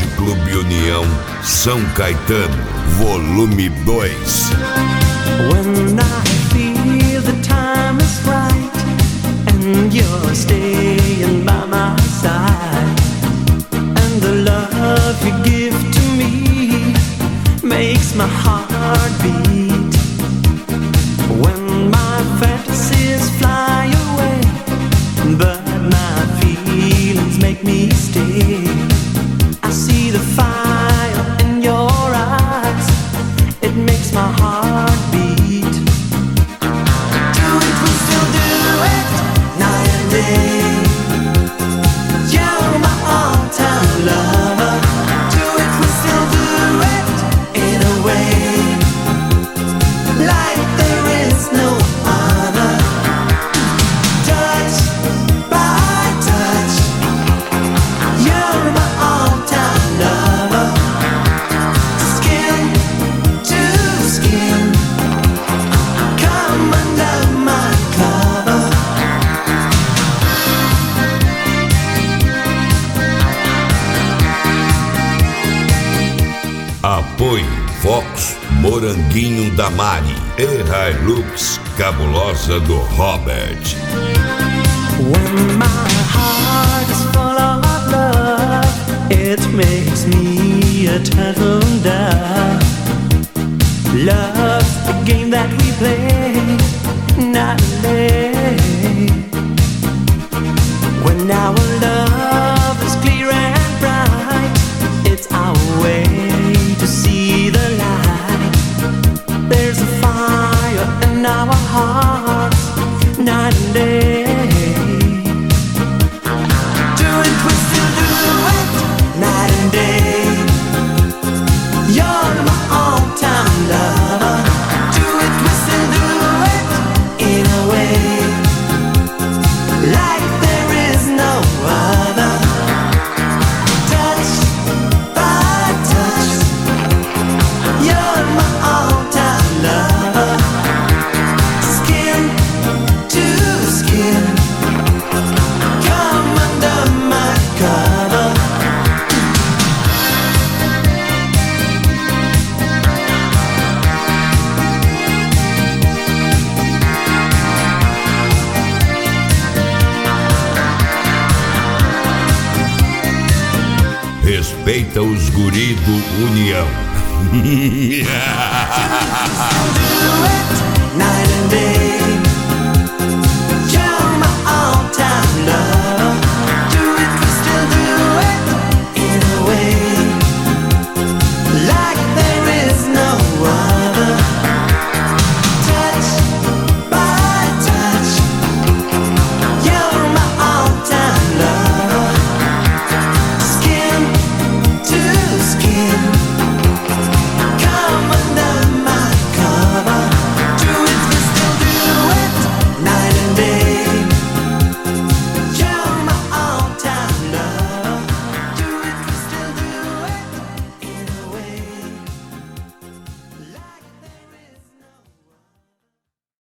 Yacht Clube União, São Caetano, volume 2. When I feel the time is right and you're staying by my side, and the love you give to me makes my heart beat. When my fantasies fly away, but my feelings make me stay, I see the fire in your eyes, it makes my heart beat. Do it, we still do it, night and day. You're my all-time lover. Do it, we still do it, in a way, like there is no other. Touch by touch, you're my all-time lover. Skin to skin, come under my cover. Apoie Vox Moranguinho da Mari e Hilux Cabulosa do Robert. When my heart is full of love, it makes me a turtle dove. Love's the game that we play, not day. When our love is clear and bright, it's our way to see the light. There's a fire in our hearts, night and day. Do it, we still do it, night and day. You're my all-time lover. Do it, we still do it, in a way, like there is no other. Touch by touch, you're my all-time lover. Skin to skin, come under my cover. Respeita os guri do União. Do